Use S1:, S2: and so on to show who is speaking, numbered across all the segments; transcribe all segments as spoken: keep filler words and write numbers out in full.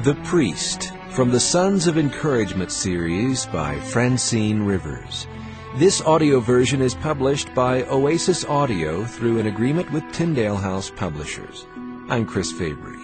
S1: The Priest, from the Sons of Encouragement series by Francine Rivers. This audio version is published by Oasis Audio through an agreement with Tyndale House Publishers. I'm Chris Fabry.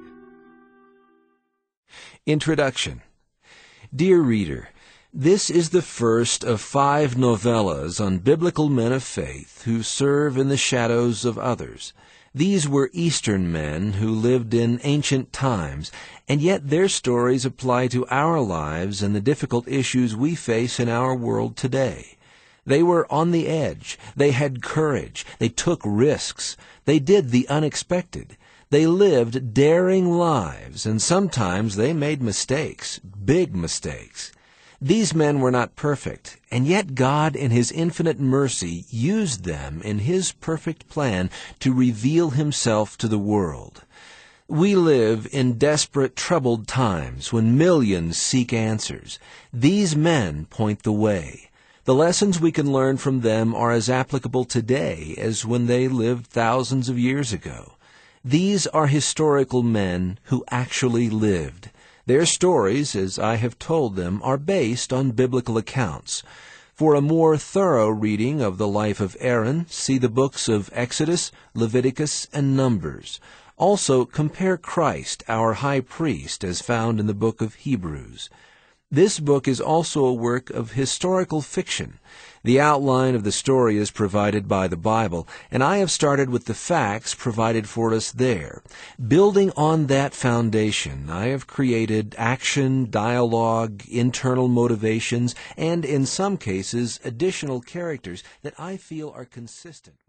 S1: Introduction. Dear reader, this is the first of five novellas on biblical men of faith who serve in the shadows of others. These were Eastern men who lived in ancient times, and yet their stories apply to our lives and the difficult issues we face in our world today. They were on the edge. They had courage. They took risks. They did the unexpected. They lived daring lives, and sometimes they made mistakes, big mistakes. These men were not perfect, and yet God in His infinite mercy used them in His perfect plan to reveal Himself to the world. We live in desperate, troubled times when millions seek answers. These men point the way. The lessons we can learn from them are as applicable today as when they lived thousands of years ago. These are historical men who actually lived. Their stories, as I have told them, are based on biblical accounts. For a more thorough reading of the life of Aaron, see the books of Exodus, Leviticus, and Numbers. Also, compare Christ, our high priest, as found in the book of Hebrews. This book is also a work of historical fiction. The outline of the story is provided by the Bible, and I have started with the facts provided for us there. Building on that foundation, I have created action, dialogue, internal motivations, and in some cases, additional characters that I feel are consistent.